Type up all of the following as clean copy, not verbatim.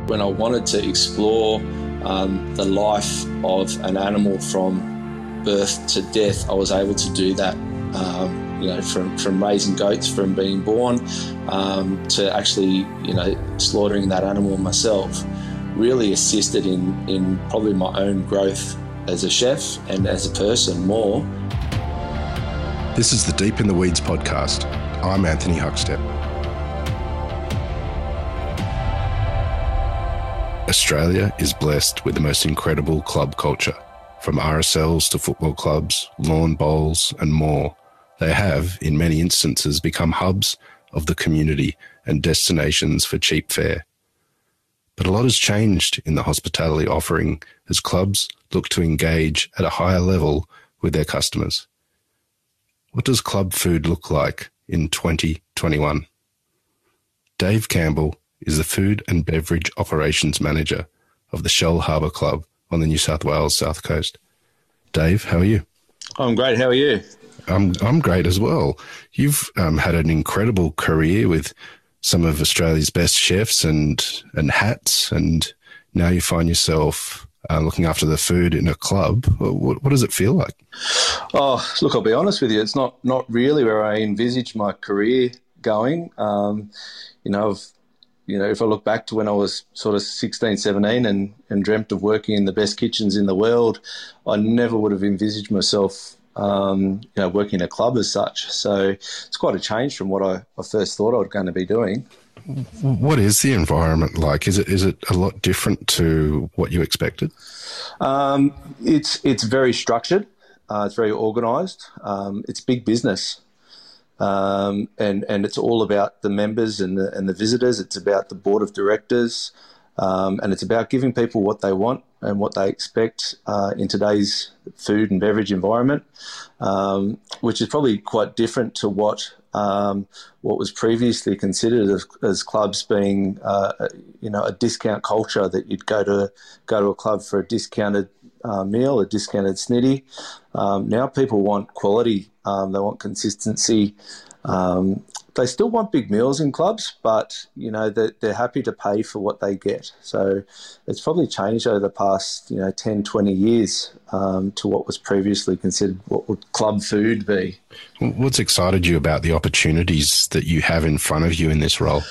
When I wanted to explore the life of an animal from birth to death, I was able to do that. From raising goats, from being born to actually, slaughtering that animal myself, really assisted in probably my own growth as a chef and as a person more. This is the Deep in the Weeds podcast. I'm Anthony Huckstep. Australia is blessed with the most incredible club culture. From RSLs to football clubs, lawn bowls and more, they have, in many instances, become hubs of the community and destinations for cheap fare. But a lot has changed in the hospitality offering as clubs look to engage at a higher level with their customers. What does club food look like in 2021? Dave Campbell is the Food and Beverage Operations Manager of the Shellharbour Club on the New South Wales South Coast. Dave, how are you? I'm great. How are you? I'm great as well. You've had an incredible career with some of Australia's best chefs and hats, and now you find yourself looking after the food in a club. What does it feel like? Oh, look, I'll be honest with you. It's not really where I envisaged my career going. If I look back to when I was sort of 16, 17 and dreamt of working in the best kitchens in the world, I never would have envisaged myself, working in a club as such. So it's quite a change from what I first thought I was going to be doing. What is the environment like? Is it a lot different to what you expected? It's very structured. It's very organised. It's big business. And it's all about the members and the visitors. It's about the board of directors, and it's about giving people what they want and what they expect in today's food and beverage environment, which is probably quite different to what was previously considered as clubs being, a discount culture, that you'd go to a club for a discounted meal, a discounted snitty. Now people want quality. They want consistency. They still want big meals in clubs, but, they're happy to pay for what they get. So it's probably changed over the past, 10, 20 years to what was previously considered what would club food be. What's excited you about the opportunities that you have in front of you in this role?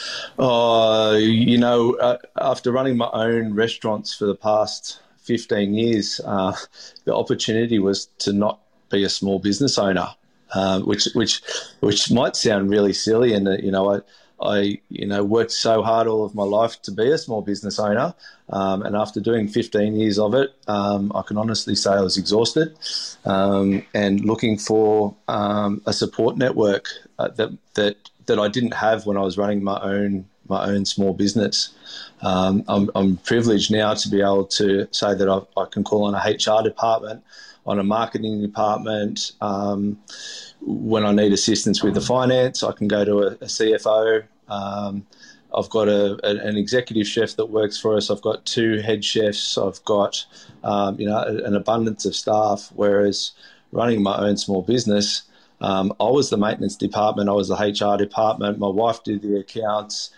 After running my own restaurants for the past 15 years, the opportunity was to not be a small business owner, which might sound really silly. And, I worked so hard all of my life to be a small business owner. And after doing 15 years of it, I can honestly say I was exhausted, and looking for a support network that I didn't have when I was running my own small business. I'm privileged now to be able to say that I can call on a HR department, on a marketing department. When I need assistance with the finance, I can go to a CFO. I've got an executive chef that works for us. I've got 2 head chefs. I've got an abundance of staff. Whereas running my own small business, I was the maintenance department. I was the HR department. My wife did the accounts.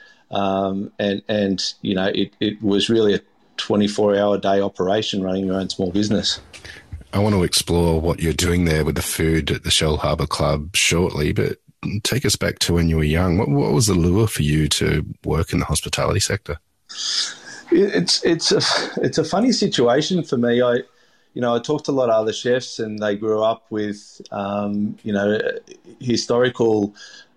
It was really a 24-hour day operation running your own small business. I want to explore what you're doing there with the food at the Shellharbour Club shortly, but take us back to when you were young. What was the lure for you to work in the hospitality sector? It's a funny situation for me. I talked to a lot of other chefs, and they grew up with historical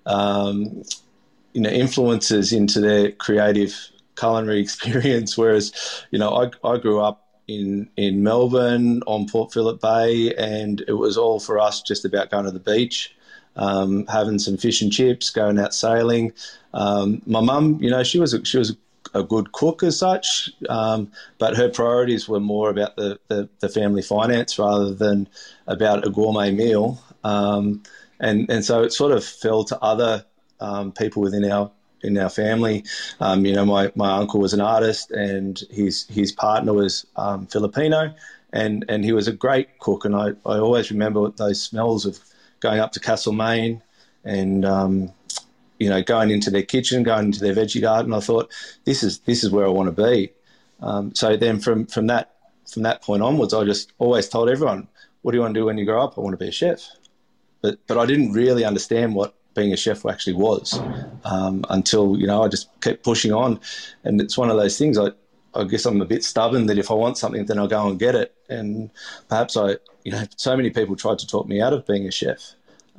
influences into their creative culinary experience, whereas I grew up in Melbourne on Port Phillip Bay, and it was all for us just about going to the beach, having some fish and chips, going out sailing. My mum, she was a good cook as such, but her priorities were more about the family finance rather than about a gourmet meal, and so it sort of fell to other people within our family. My uncle was an artist, and his partner was Filipino, and he was a great cook. And I always remember those smells of going up to Castlemaine and going into their kitchen, going into their veggie garden. I thought, this is where I want to be. So then from that point onwards, I just always told everyone, what do you want to do when you grow up? I want to be a chef. But I didn't really understand what being a chef actually was until, I just kept pushing on. And it's one of those things, I guess I'm a bit stubborn that if I want something, then I'll go and get it. And perhaps so many people tried to talk me out of being a chef.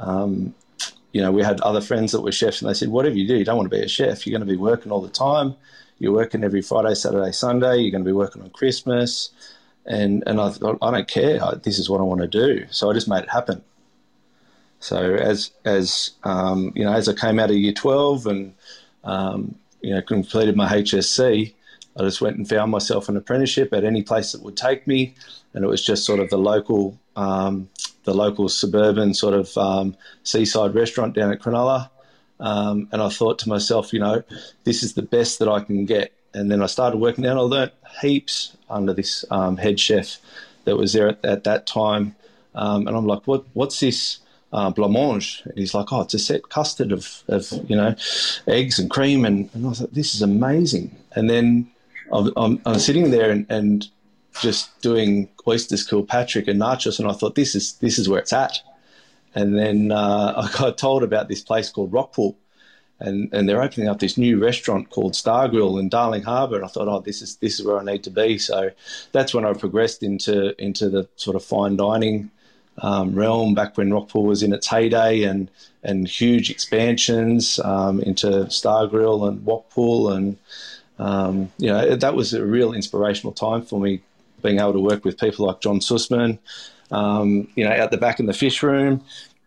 We had other friends that were chefs, and they said, whatever you do, you don't want to be a chef. You're going to be working all the time. You're working every Friday, Saturday, Sunday. You're going to be working on Christmas. And I thought, I don't care. This is what I want to do. So I just made it happen. So as I came out of year 12 and, completed my HSC, I just went and found myself an apprenticeship at any place that would take me. And it was just sort of the local suburban sort of seaside restaurant down at Cronulla. And I thought to myself, this is the best that I can get. And then I started working there, and I learnt heaps under this head chef that was there at that time. And I'm like, what's this blancmange? And he's like, it's a set custard of eggs and cream. And I was like, this is amazing. And then I'm sitting there and just doing oysters Kilpatrick and nachos, and I thought, this is where it's at. And then I got told about this place called Rockpool, and they're opening up this new restaurant called Star Grill in Darling Harbour, and I thought, this is where I need to be. So that's when I progressed into the sort of fine dining realm, back when Rockpool was in its heyday, and huge expansions into Star Grill and Rockpool, and that was a real inspirational time for me, being able to work with people like John Sussman, out the back in the fish room,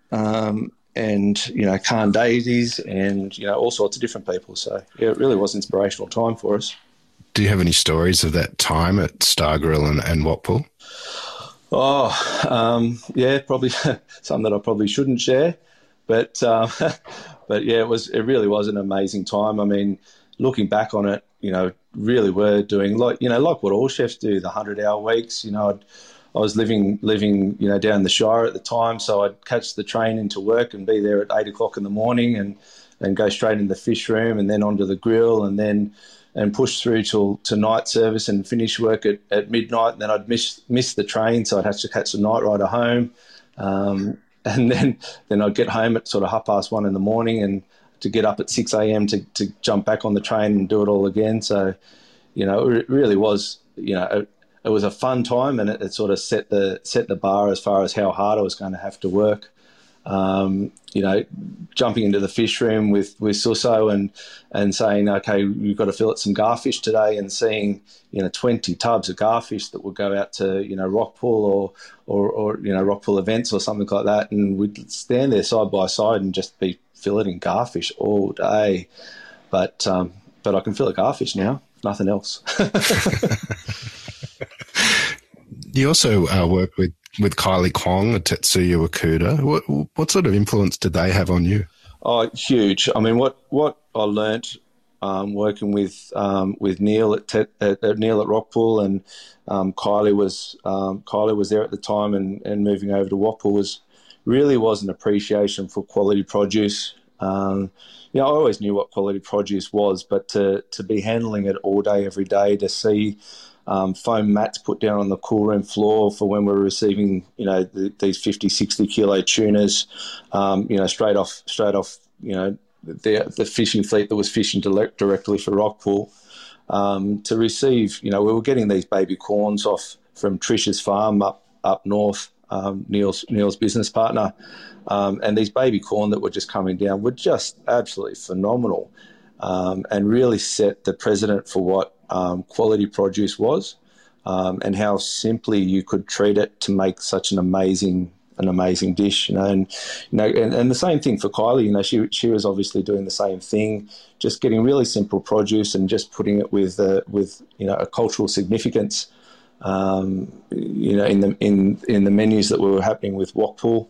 and Khan Daisies, and all sorts of different people. So yeah, it really was an inspirational time for us. Do you have any stories of that time at Star Grill and Watpool? Yeah, probably some that I probably shouldn't share, but yeah, it really was an amazing time. I mean, looking back on it, really were doing like what all chefs do, the 100-hour weeks. I was living down the Shire at the time, so I'd catch the train into work and be there at 8 o'clock in the morning, and go straight into the fish room, and then onto the grill, and push through to night service and finish work at midnight. And then I'd miss the train, so I'd have to catch the night rider home, and then I'd get home at sort of 1:30 in the morning, and to get up at 6 a.m. to jump back on the train and do it all again. So, it really was, it was a fun time, and it sort of set the bar as far as how hard I was going to have to work. Jumping into the fish room with Susso and saying, okay, you've got to fillet some garfish today, and seeing 20 tubs of garfish that would go out to Rockpool or Rockpool events or something like that, and we'd stand there side by side and just be filleting garfish all day. But I can fillet garfish now, nothing else. You also work with Kylie Kwong and Tetsuya Okuda. What sort of influence did they have on you? Oh, huge. I mean, what I learnt working with Neil at Rockpool, and Kylie was there at the time, and moving over to Rockpool was an appreciation for quality produce. I always knew what quality produce was, but to be handling it all day, every day, to see foam mats put down on the cool room floor for when we're receiving, these 50, 60 kilo tunas, straight off, the fishing fleet that was fishing directly for Rockpool, to receive, we were getting these baby corns off from Trish's farm up north, Neil's business partner, and these baby corn that were just coming down were just absolutely phenomenal, and really set the precedent for what quality produce was, and how simply you could treat it to make such an amazing dish, and the same thing for Kylie. She was obviously doing the same thing, just getting really simple produce and just putting it with a cultural significance, in the menus that were happening with Rockpool.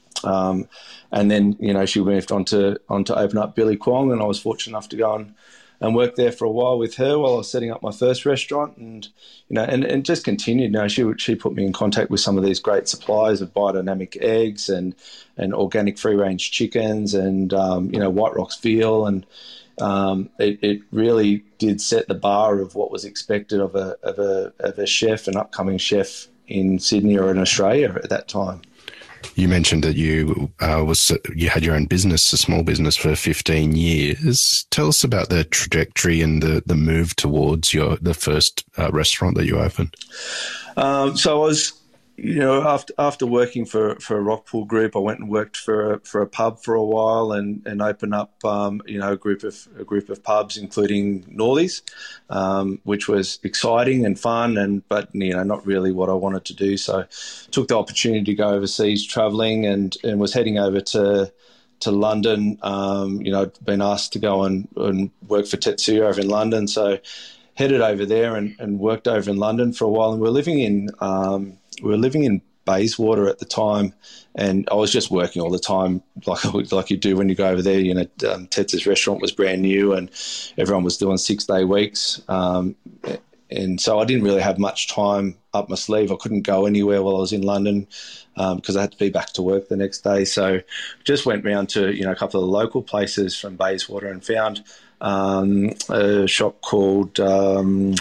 And then she moved on to open up Billy Kwong, and I was fortunate enough to go and worked there for a while with her while I was setting up my first restaurant, and and just continued. She put me in contact with some of these great suppliers of biodynamic eggs and organic free range chickens and White Rocks veal, and it really did set the bar of what was expected of a chef, an upcoming chef in Sydney or in Australia at that time. You mentioned that you had your own business, a small business, for 15 years. Tell us about the trajectory and the move towards the first restaurant that you opened. So I was, after working for a Rockpool group, I went and worked for a pub for a while and opened up a group of pubs, including Northies, which was exciting and fun, but not really what I wanted to do. So took the opportunity to go overseas traveling and was heading over to London. I'd been asked to go and work for Tetsuya over in London, so headed over there and worked over in London for a while. And we were living in Bayswater at the time, and I was just working all the time, like you do when you go over there. Tetsu's restaurant was brand new, and everyone was doing 6-day weeks, and so I didn't really have much time up my sleeve. I couldn't go anywhere while I was in London because I had to be back to work the next day. So just went round to a couple of the local places from Bayswater and found a shop called Cooking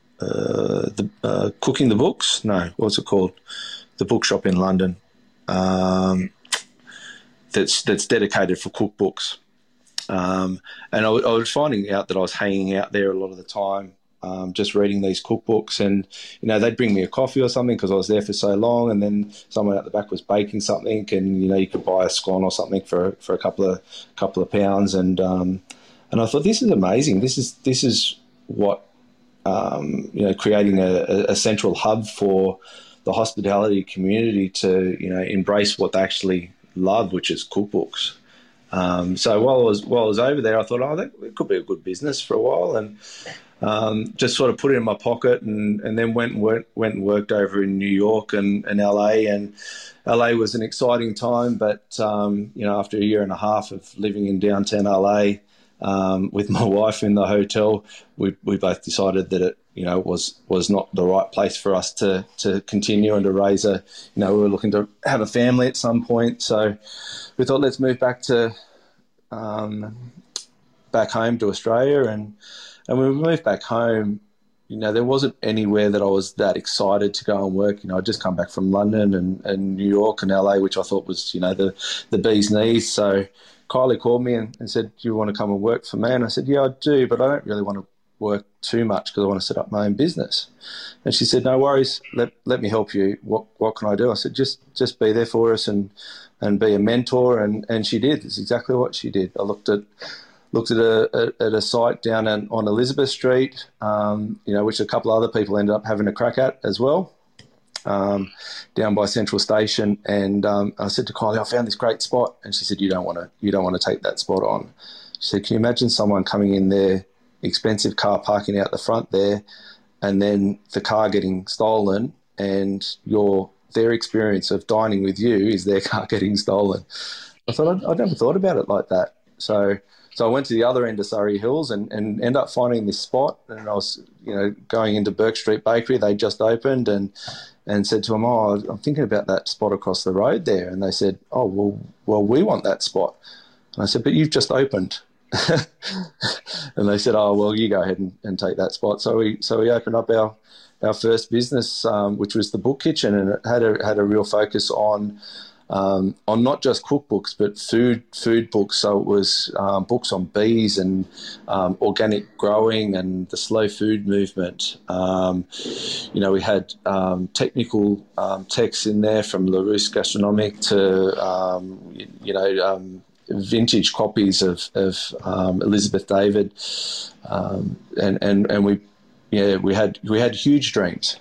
the Books. No, what's it called? The bookshop in London that's dedicated for cookbooks. And I was finding out that I was hanging out there a lot of the time, just reading these cookbooks, and they'd bring me a coffee or something because I was there for so long, and then someone at the back was baking something, and you could buy a scone or something for a couple of pounds, and I thought, this is amazing. This is what creating a central hub for the hospitality community to embrace what they actually love, which is cookbooks. So while I was over there, I thought, that it could be a good business for a while, and just sort of put it in my pocket, and then went and worked over in New York and LA. And LA was an exciting time, but after a year and a half of living in downtown LA with my wife in the hotel, we both decided that it was not the right place for us to continue and to raise we were looking to have a family at some point. So we thought, let's move back home to Australia. And when we moved back home, there wasn't anywhere that I was that excited to go and work. I'd just come back from London and New York and LA, which I thought was, the bee's knees. So Kylie called me and said, do you want to come and work for me? And I said, yeah, I do, but I don't really want to work too much because I want to set up my own business. And she said, no worries, let me help you. What can I do? I said, just be there for us and be a mentor. And she did. It's exactly what she did. I looked at a site down on Elizabeth Street, which a couple of other people ended up having a crack at as well, down by Central Station. And I said to Kylie, I found this great spot. And she said, you don't want to take that spot on. She said, can you imagine someone coming in there, expensive car parking out the front there, and then the car getting stolen, and their experience of dining with you is their car getting stolen? I thought, I never thought about it like that. So I went to the other end of Surrey Hills and ended up finding this spot, and I was going into Burke Street Bakery. They just opened, and said to them, I'm thinking about that spot across the road there. And they said, well, we want that spot. And I said, but you've just opened. And they said, well, you go ahead and take that spot. So we opened up our first business, which was the Book Kitchen, and it had a real focus on not just cookbooks but food books. So it was books on bees and organic growing and the slow food movement. We had technical texts in there from Larousse Gastronomique to vintage copies of Elizabeth David, and we had huge dreams,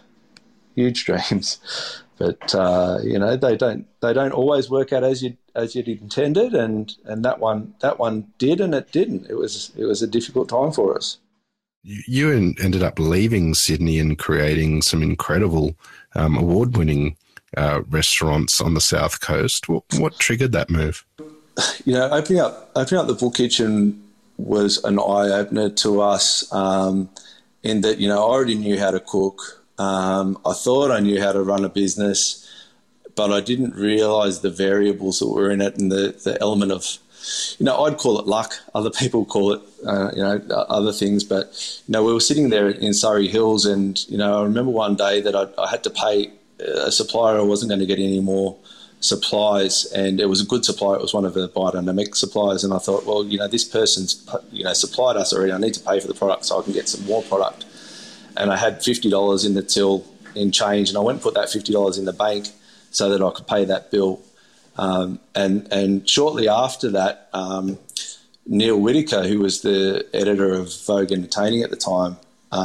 but they don't always work out as you'd intended, and that one did, and it didn't. It was a difficult time for us. You ended up leaving Sydney and creating some incredible award-winning restaurants on the South Coast. What triggered that move? Opening up the Book Kitchen was an eye opener to us, in that, I already knew how to cook. I thought I knew how to run a business, but I didn't realise the variables that were in it, and the element of, I'd call it luck. Other people call it, other things. But, we were sitting there in Surrey Hills, and, I remember one day that I had to pay a supplier. I wasn't going to get any more supplies, and it was a good supplier. It was one of the biodynamic suppliers, and I thought, well, this person's, supplied us already. I need to pay for the product so I can get some more product. And I had $50 in the till in change, and I went and put that $50 in the bank so that I could pay that bill. And shortly after that, Neil Whitaker, who was the editor of Vogue Entertaining at the time,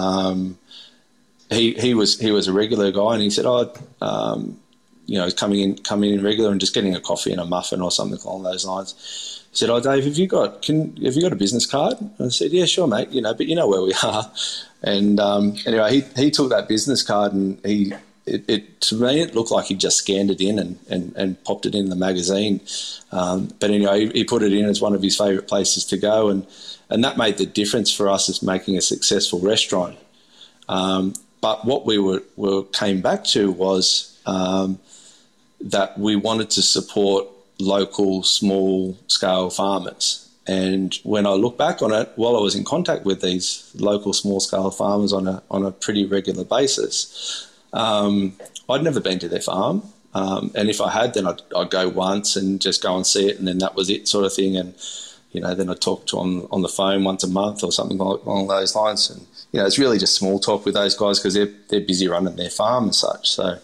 he was a regular guy, and he said, coming in regular and just getting a coffee and a muffin or something along those lines. He said, "Oh, Dave, have you got a business card?" And I said, "Yeah, sure, mate. But you know where we are." And anyway, he took that business card, and to me it looked like he just scanned it in and popped it in the magazine. But anyway, he put it in as one of his favourite places to go, and that made the difference for us as making a successful restaurant. But what we came back to was that we wanted to support local small-scale farmers. And when I look back on it, while I was in contact with these local small-scale farmers on a pretty regular basis, I'd never been to their farm. And if I had, then I'd go once and just go and see it, and then that was it, sort of thing. And, then I'd talk to them on the phone once a month or something along those lines. And, it's really just small talk with those guys because they're busy running their farm and such. So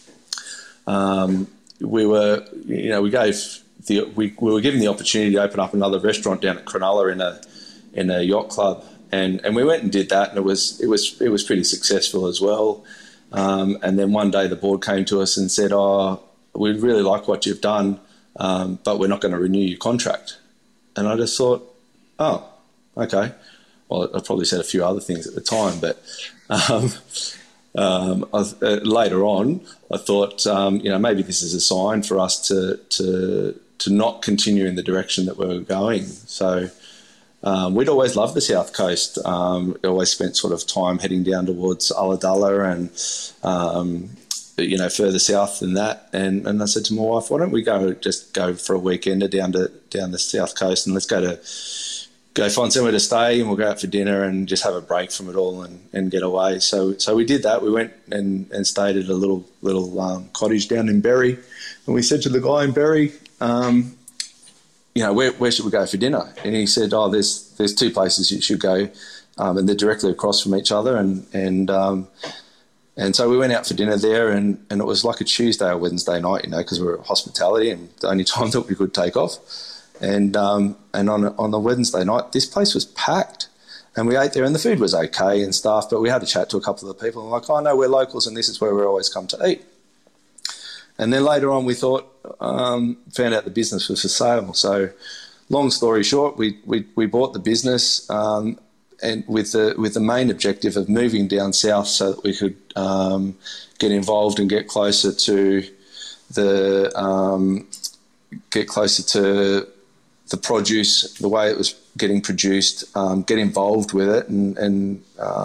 we were given the opportunity to open up another restaurant down at Cronulla in a yacht club, and we went and did that, and it was pretty successful as well. And then one day the board came to us and said, "Oh, we really like what you've done, but we're not going to renew your contract." And I just thought, "Oh, okay." Well, I probably said a few other things at the time, but later on, I thought, maybe this is a sign for us to not continue in the direction that we were going. So we'd always loved the South Coast. We always spent sort of time heading down towards Ulladulla and, further south than that. And I said to my wife, "Why don't we go for a weekend down the South Coast, and let's go find somewhere to stay, and we'll go out for dinner and just have a break from it all and get away." So we did that. We went and stayed at a little cottage down in Berry, and we said to the guy in Berry, where should we go for dinner? And he said, "Oh, there's two places you should go, and they're directly across from each other." And so we went out for dinner there, and it was like a Tuesday or Wednesday night, because we were at hospitality and the only time that we could take off. And on the Wednesday night, this place was packed, and we ate there, and the food was okay and stuff. But we had a chat to a couple of the people, and like, "Oh no, we're locals, and this is where we always come to eat." And then later on, we found out the business was for sale. So, long story short, we bought the business, and with the main objective of moving down south so that we could get involved and get closer to the produce, the way it was getting produced, get involved with it, and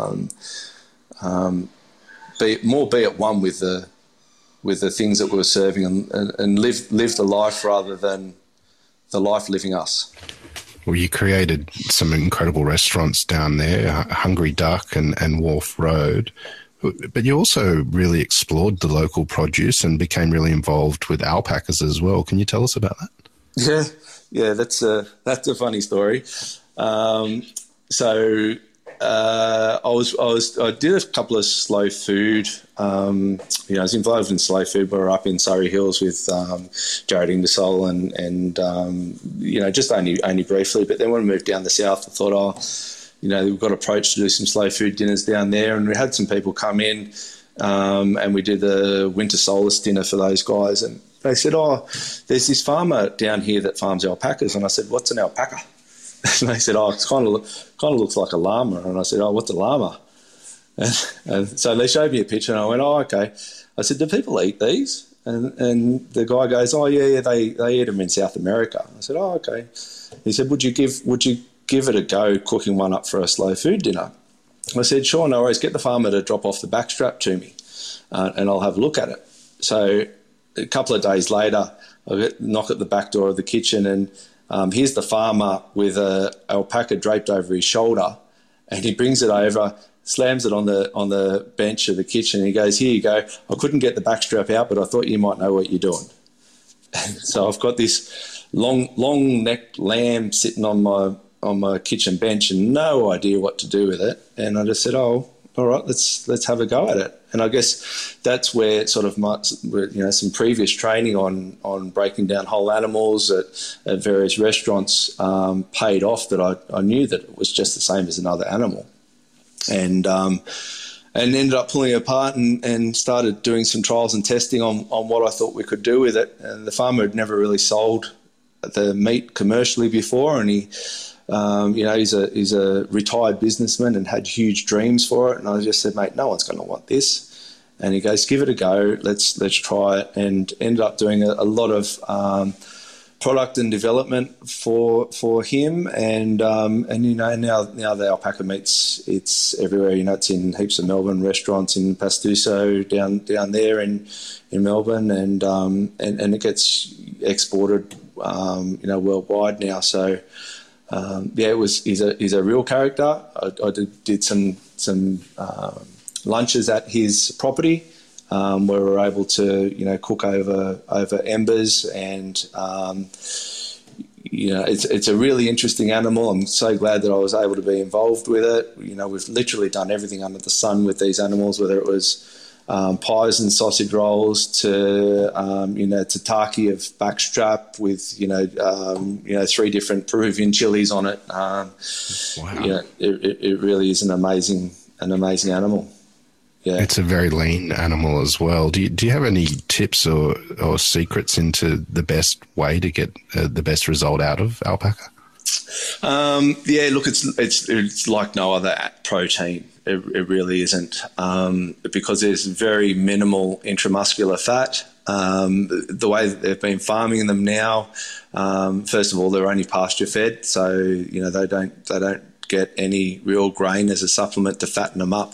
be at one with the things that we were serving, and live the life rather than the life living us. Well, you created some incredible restaurants down there, Hungry Duck and Wharf Road, but you also really explored the local produce and became really involved with alpacas as well. Can you tell us about that? Yeah, that's a funny story. I did a couple of slow food. I was involved in slow food. We were up in Surrey Hills with Jared Ingersoll and just only briefly. But then when we moved down the south, I thought, we got approached to do some slow food dinners down there, and we had some people come in, and we did the winter solace dinner for those guys, and they said, "Oh, there's this farmer down here that farms alpacas." And I said, "What's an alpaca?" And they said, "Oh, it kind of looks like a llama." And I said, "Oh, what's a llama?" And so they showed me a picture, and I went, "Oh, okay." I said, "Do people eat these?" And the guy goes, "Oh, yeah, they eat them in South America." I said, "Oh, okay." He said, Would you give give it a go cooking one up for a slow food dinner? I said, sure, no worries, get the farmer to drop off the backstrap to me and I'll have a look at it. So a couple of days later, I knock at the back door of the kitchen and here's the farmer with an alpaca draped over his shoulder, and he brings it over, slams it on the bench of the kitchen, and he goes, here you go, I couldn't get the backstrap out, but I thought you might know what you're doing. So I've got this long-necked lamb sitting on my kitchen bench and no idea what to do with it. And I just said, oh, all right, let's have a go at it. And I guess that's where sort of some previous training on breaking down whole animals at various restaurants paid off, that I knew that it was just the same as another animal. And ended up pulling it apart and started doing some trials and testing on what I thought we could do with it. And the farmer had never really sold the meat commercially before, and he, he's a retired businessman and had huge dreams for it. And I just said, mate, no one's going to want this. And he goes, give it a go. Let's try it. And ended up doing a lot of product and development for him, and now the alpaca meat's it's everywhere. It's in heaps of Melbourne restaurants, in Pastuso down there in Melbourne, and it gets exported worldwide now. So he's a real character. I did some lunches at his property. Where we're able to, cook over embers, and it's a really interesting animal. I'm so glad that I was able to be involved with it. We've literally done everything under the sun with these animals, whether it was pies and sausage rolls to tataki of backstrap with 3 different Peruvian chilies on it. Wow! It really is an amazing animal. Yeah. It's a very lean animal as well. Do you have any tips or secrets into the best way to get the best result out of alpaca? Look, it's like no other protein. It really isn't, because there's very minimal intramuscular fat. The way that they've been farming them now, first of all, they're only pasture fed, so they don't get any real grain as a supplement to fatten them up.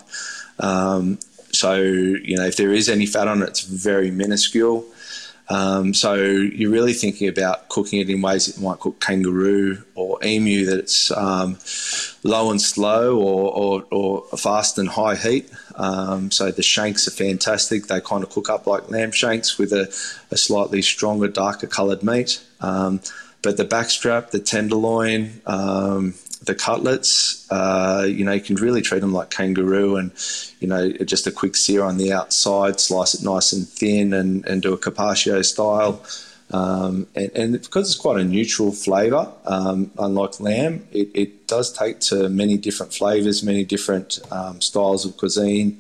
So if there is any fat on it, it's very minuscule. So you're really thinking about cooking it in ways that you might cook kangaroo or emu, that it's low and slow or fast and high heat. So the shanks are fantastic. They kind of cook up like lamb shanks with a slightly stronger, darker coloured meat. But the backstrap, the tenderloin, the cutlets, you can really treat them like kangaroo, and just a quick sear on the outside, slice it nice and thin, and do a carpaccio style. And because it's quite a neutral flavour, unlike lamb, it does take to many different flavours, many different styles of cuisine.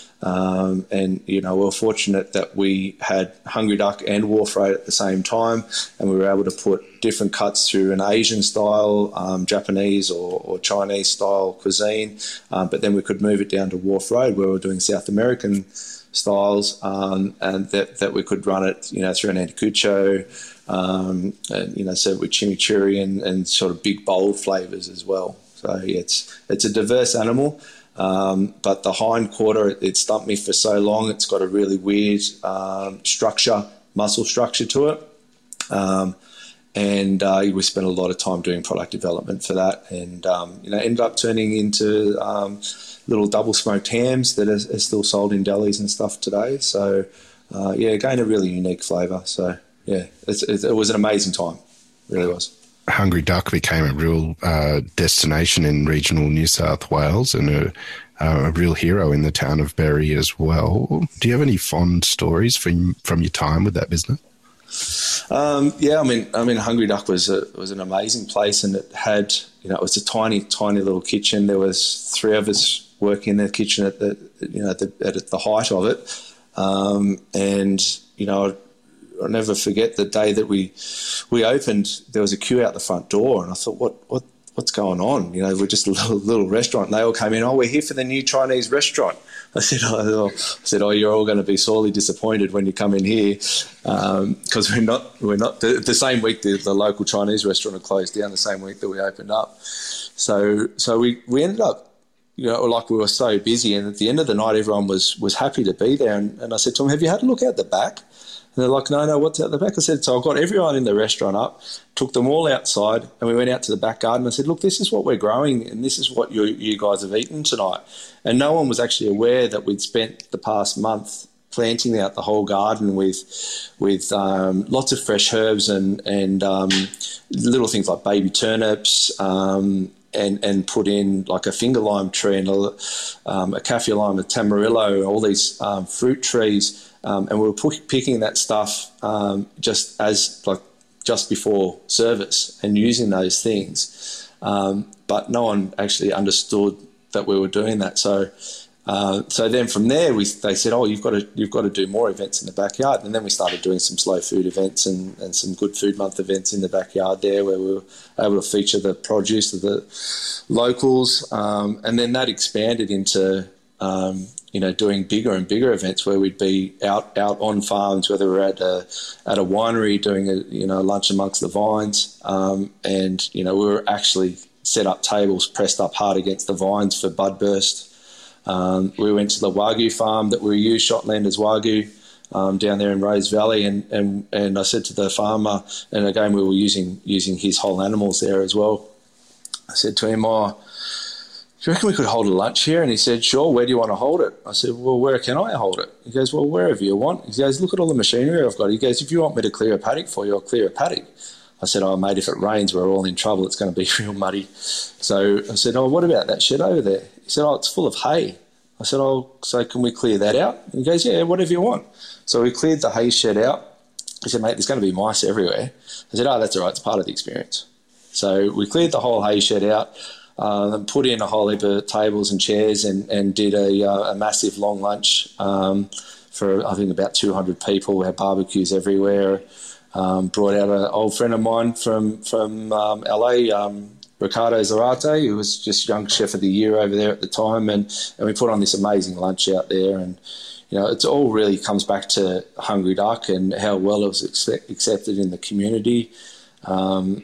And we're fortunate that we had Hungry Duck and Wharf Road at the same time, and we were able to put different cuts through an Asian style, Japanese or Chinese style cuisine, but then we could move it down to Wharf Road where we're doing South American styles, and that we could run it through an anticucho, and serve with chimichurri and sort of big bold flavours as well. So it's a diverse animal. But the hind quarter, it stumped me for so long. It's got a really weird muscle structure to it. And we spent a lot of time doing product development for that, and ended up turning into little double smoked hams that are still sold in delis and stuff today. So again, a really unique flavour. So it was an amazing time, it really was. Hungry Duck became a real destination in regional New South Wales, and a real hero in the town of Berry as well. Do you have any fond stories from your time with that business? Hungry Duck was an amazing place, and it had, it was a tiny, tiny little kitchen. There was 3 of us working in the kitchen at the height of it, I'll never forget the day that we opened. There was a queue out the front door, and I thought, what's going on? We're just a little restaurant. And they all came in. Oh, we're here for the new Chinese restaurant. I said, you're all going to be sorely disappointed when you come in here, because we're not the same week the local Chinese restaurant had closed down, the same week that we opened up. So we ended up, like we were so busy, and at the end of the night, everyone was happy to be there. And I said to them, "Have you had a look out the back?" And they're like, no, what's out the back? I said, so I got everyone in the restaurant up, took them all outside, and we went out to the back garden. I said, look, this is what we're growing, and this is what you guys have eaten tonight. And no one was actually aware that we'd spent the past month planting out the whole garden with lots of fresh herbs and little things like baby turnips, and put in like a finger lime tree and a kaffir lime, a tamarillo, all these fruit trees. And we were picking that stuff just before service and using those things, but no one actually understood that we were doing that. So then from there, they said, "Oh, you've got to do more events in the backyard." And then we started doing some slow food events and some good food month events in the backyard there, where we were able to feature the produce of the locals, and then that expanded into doing bigger and bigger events where we'd be out on farms, whether we're at a winery doing a lunch amongst the vines, and we were actually set up tables pressed up hard against the vines for bud burst. We went to the Wagyu farm that we use, Shotlanders Wagyu, down there in Rose Valley, and I said to the farmer, and again we were using his whole animals there as well. I said to him, do you reckon we could hold a lunch here? And he said, sure, where do you want to hold it? I said, well, where can I hold it? He goes, well, wherever you want. He goes, look at all the machinery I've got. He goes, if you want me to clear a paddock for you, I'll clear a paddock. I said, oh, mate, if it rains, we're all in trouble. It's going to be real muddy. So I said, oh, what about that shed over there? He said, oh, it's full of hay. I said, oh, so can we clear that out? He goes, yeah, whatever you want. So we cleared the hay shed out. He said, mate, there's going to be mice everywhere. I said, oh, that's all right. It's part of the experience. So we cleared the whole hay shed out. And put in a whole heap of tables and chairs and did a massive long lunch for, I think, about 200 people. We had barbecues everywhere. Brought out an old friend of mine from LA, Ricardo Zarate, who was just Young Chef of the Year over there at the time. And we put on this amazing lunch out there. And, it all really comes back to Hungry Duck and how well it was accepted in the community. And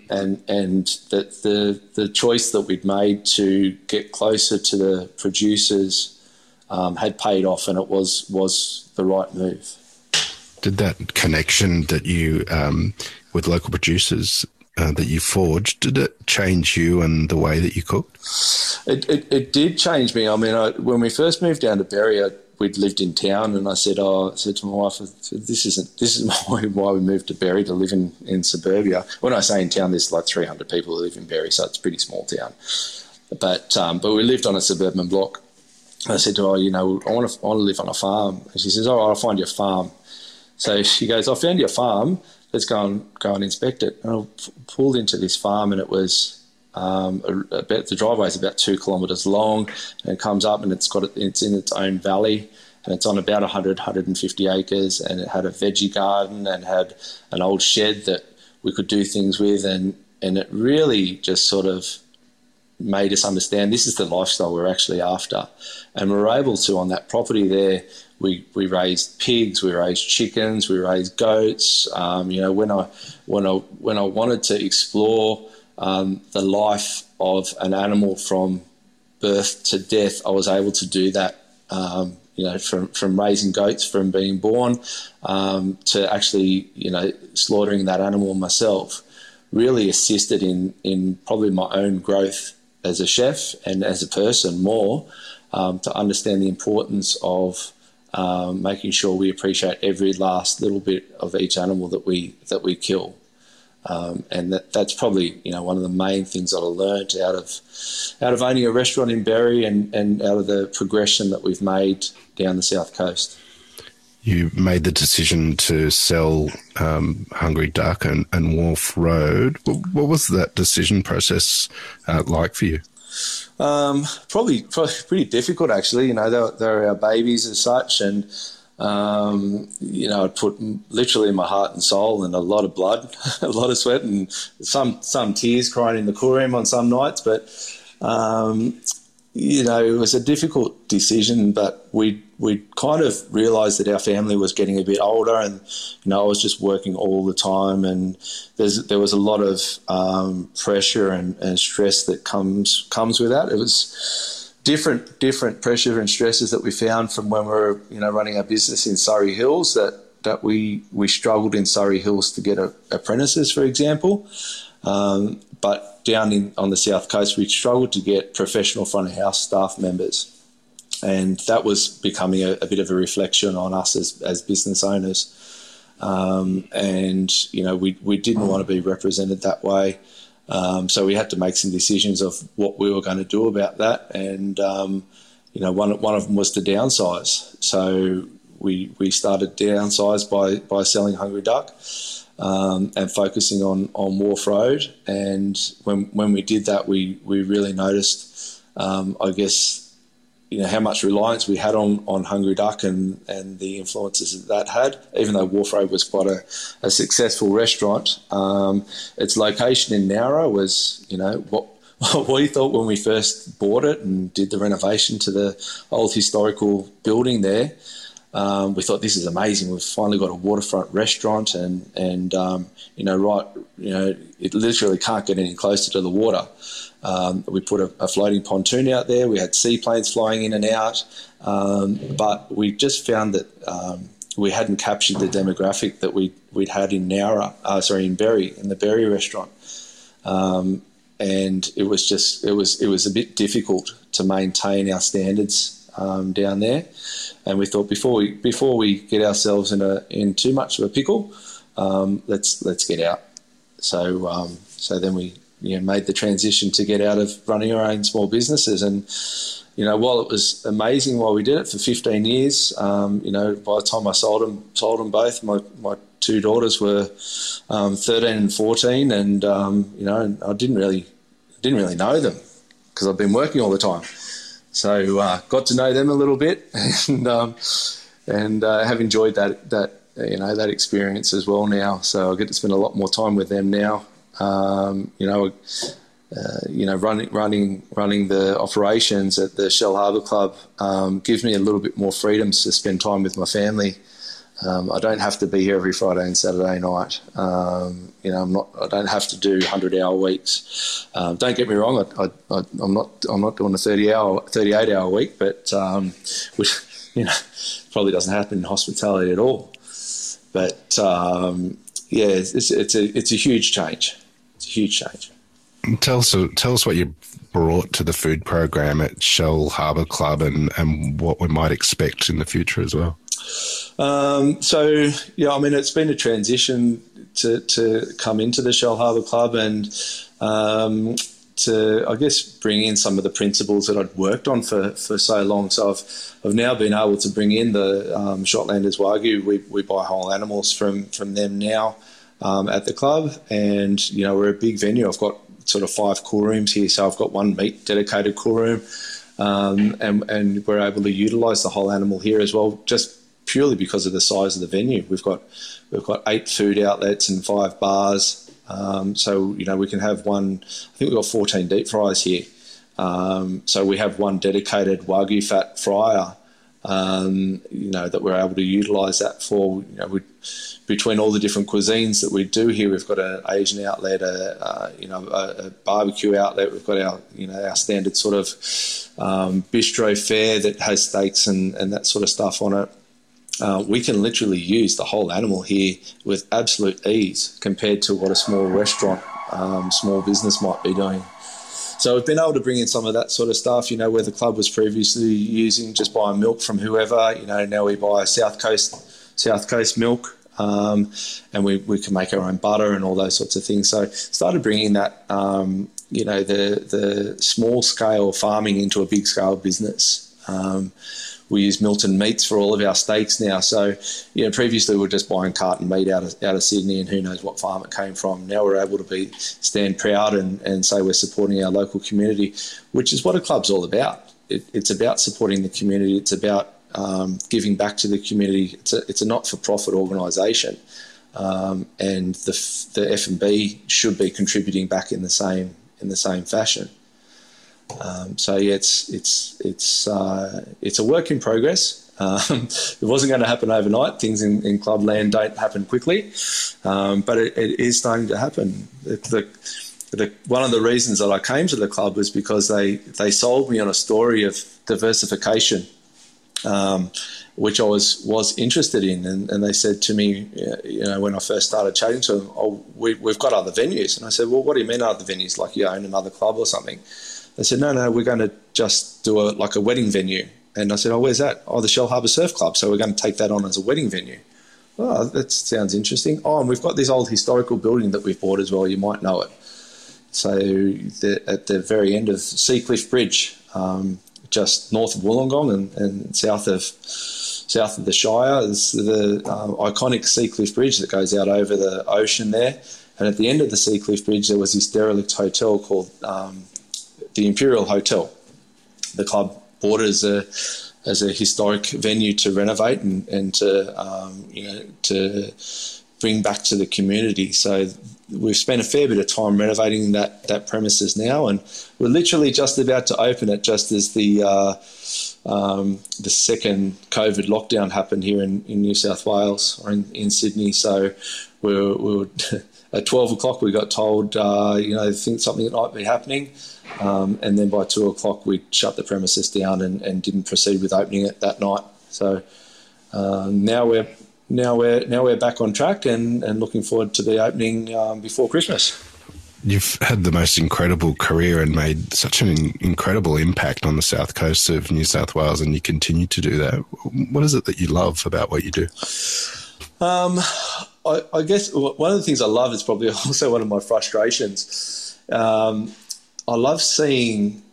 that the choice that we'd made to get closer to the producers had paid off, and it was the right move. Did that connection that you with local producers that you forged, did it change you and the way that you cooked? It did change me. I mean, when we first moved down to Berry, we'd lived in town, and I said to my wife, this is why we moved to Berry, to live in suburbia. When I say in town, there's like 300 people who live in Berry, so it's a pretty small town. But we lived on a suburban block. And I said to her, I want to live on a farm. And she says, all right, I'll find you a farm. So she goes, I found your farm. Let's go and inspect it. And I pulled into this farm, and it was the driveway is about 2 kilometres long, and it comes up, and it's in its own valley, and it's on about 150 acres, and it had a veggie garden and had an old shed that we could do things with, and it really just sort of made us understand this is the lifestyle we're actually after. And we were able to, on that property there, we raised pigs, we raised chickens, we raised goats. When I wanted to explore the life of an animal from birth to death, I was able to do that. From raising goats from being born to actually slaughtering that animal myself, really assisted in probably my own growth as a chef and as a person more, to understand the importance of making sure we appreciate every last little bit of each animal that we kill. And that's probably one of the main things that I learned out of owning a restaurant in Berry and out of the progression that we've made down the South Coast. You made the decision to sell Hungry Duck and Wharf Road. What was that decision process like for you? Probably pretty difficult, actually. They're our babies as such, and I'd put literally my heart and soul and a lot of blood, a lot of sweat, and some tears crying in the cool room on some nights. But it was a difficult decision, but we kind of realised that our family was getting a bit older, and I was just working all the time, and there was a lot of pressure and stress that comes with that. It was different pressure and stresses that we found from when we were running our business in Surrey Hills, that we struggled in Surrey Hills to get apprentices, for example. But down on the South Coast, we struggled to get professional front of house staff members. And that was becoming a bit of a reflection on us as business owners. And we didn't want to be represented that way. So we had to make some decisions of what we were going to do about that. And, one of them was to downsize. So we started downsize by selling Hungry Duck. And focusing on Wharf Road. And when we did that, we really noticed, I guess, how much reliance we had on Hungry Duck and the influences that had. Even though Wharf Road was quite a successful restaurant, its location in Nowra was, what we thought when we first bought it and did the renovation to the old historical building there. We thought, this is amazing. We've finally got a waterfront restaurant, and it literally can't get any closer to the water. We put a floating pontoon out there. We had seaplanes flying in and out, but we just found that we hadn't captured the demographic that we'd had in in Berry, in the Berry restaurant, and it was a bit difficult to maintain our standards down there. And we thought before we get ourselves in too much of a pickle, let's get out. So then we made the transition to get out of running our own small businesses. And while it was amazing while we did it for 15 years, by the time I sold them both, my two daughters were 13 and 14, and I didn't really know them because I've been working all the time. So got to know them a little bit, and have enjoyed that experience as well now. So I get to spend a lot more time with them now. Running the operations at the Shell Harbour Club gives me a little bit more freedom to spend time with my family. I don't have to be here every Friday and Saturday night. I don't have to do 100-hour weeks. Don't get me wrong. I'm not doing a 38-hour week, but which probably doesn't happen in hospitality at all. But it's a huge change. It's a huge change. Tell us what you brought to the food program at Shell Harbour Club, and what we might expect in the future as well. It's been a transition to come into the Shell Harbour Club and to, I guess, bring in some of the principles that I'd worked on for so long. So I've now been able to bring in the Shotlanders Wagyu. We buy whole animals from them now at the club, and we're a big venue. I've got sort of 5 cool rooms here, so I've got one meat dedicated cool room, and we're able to utilise the whole animal here as well, just purely because of the size of the venue. We've got 8 food outlets and 5 bars. So we can have one. I think we've got 14 deep fryers here. So we have one dedicated Wagyu fat fryer. That we're able to utilise that for. Between all the different cuisines that we do here, we've got an Asian outlet, a barbecue outlet. We've got our standard sort of bistro fare that has steaks and that sort of stuff on it. We can literally use the whole animal here with absolute ease compared to what a small restaurant, small business might be doing. So we've been able to bring in some of that sort of stuff, where the club was previously using just buying milk from whoever, now we buy South Coast milk, and we can make our own butter and all those sorts of things. So started bringing that, the small scale farming into a big scale business. We use Milton Meats for all of our steaks now. So, previously we were just buying carton meat out of Sydney, and who knows what farm it came from. Now we're able to stand proud and say we're supporting our local community, which is what a club's all about. It's about supporting the community. It's about giving back to the community. It's a not-for-profit organisation, and the F&B should be contributing back in the same fashion. So yeah, it's a work in progress. It wasn't going to happen overnight. Things in club land don't happen quickly, but it is starting to happen. One of the reasons that I came to the club was because they sold me on a story of diversification, which I was interested in, and they said to me, when I first started chatting to them, we've got other venues, and I said, well, what do you mean other venues? Like you own another club or something? They said, no, we're going to just do a wedding venue. And I said, where's that? The Shellharbour Surf Club. So we're going to take that on as a wedding venue. Oh, that sounds interesting. And we've got this old historical building that we've bought as well. You might know it. So at the very end of Seacliff Bridge, just north of Wollongong and south of the Shire, is the iconic Seacliff Bridge that goes out over the ocean there. And at the end of the Seacliff Bridge, there was this derelict hotel called the Imperial Hotel. The club bought it as a historic venue to renovate and to bring back to the community. So we've spent a fair bit of time renovating that premises now, and we're literally just about to open it just as the second COVID lockdown happened here in New South Wales or in Sydney. So we're at 12 o'clock we got told, think something might be happening. And then by 2 o'clock we shut the premises down and didn't proceed with opening it that night. So now we're back on track and looking forward to the opening before Christmas. You've had the most incredible career and made such an incredible impact on the south coast of New South Wales, and you continue to do that. What is it that you love about what you do? I guess one of the things I love is probably also one of my frustrations. I love seeing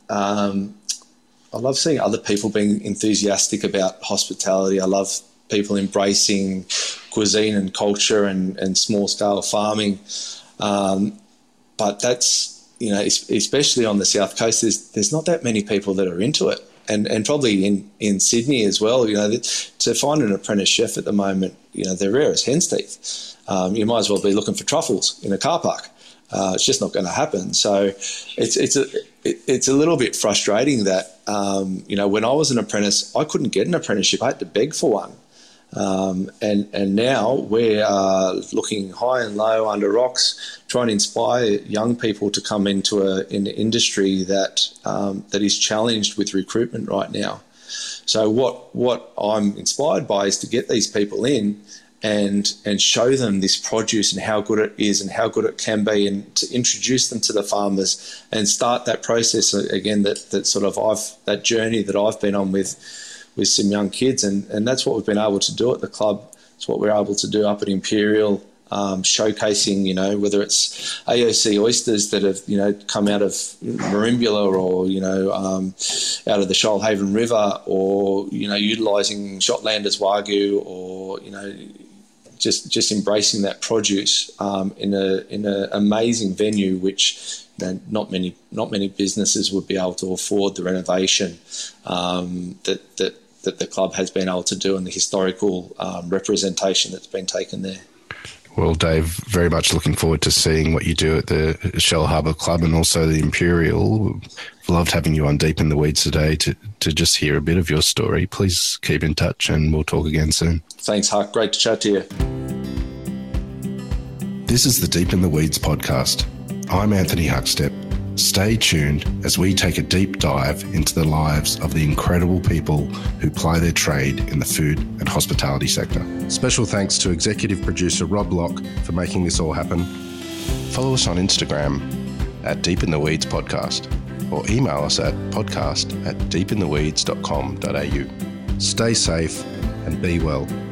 other people being enthusiastic about hospitality. I love people embracing cuisine and culture and small scale farming. But that's, especially on the South Coast, there's not that many people that are into it. And probably in Sydney as well, to find an apprentice chef at the moment, they're rare as hen's teeth. You might as well be looking for truffles in a car park. It's just not going to happen. So it's a little bit frustrating that, when I was an apprentice, I couldn't get an apprenticeship. I had to beg for one. And now we're looking high and low under rocks, trying to inspire young people to come into an industry that is challenged with recruitment right now. So what I'm inspired by is to get these people in and show them this produce and how good it is and how good it can be, and to introduce them to the farmers and start that process again, that journey that I've been on with some young kids, and that's what we've been able to do at the club. It's what we're able to do up at Imperial, showcasing, whether it's AOC oysters that have, come out of Merimbula or, out of the Shoalhaven River, or, utilising Shotlanders Wagyu, or, just embracing that produce in a amazing venue, which not many businesses would be able to afford the renovation that the club has been able to do, and the historical representation that's been taken there. Well, Dave, very much looking forward to seeing what you do at the Shellharbour Club and also the Imperial. Loved having you on Deep in the Weeds today to just hear a bit of your story. Please keep in touch and we'll talk again soon. Thanks, Huck. Great to chat to you. This is the Deep in the Weeds podcast. I'm Anthony Huckstep. Stay tuned as we take a deep dive into the lives of the incredible people who ply their trade in the food and hospitality sector. Special thanks to executive producer Rob Locke for making this all happen. Follow us on Instagram at Deep in the Weeds Podcast, or email us at podcast@deepintheweeds.com.au. Stay safe and be well.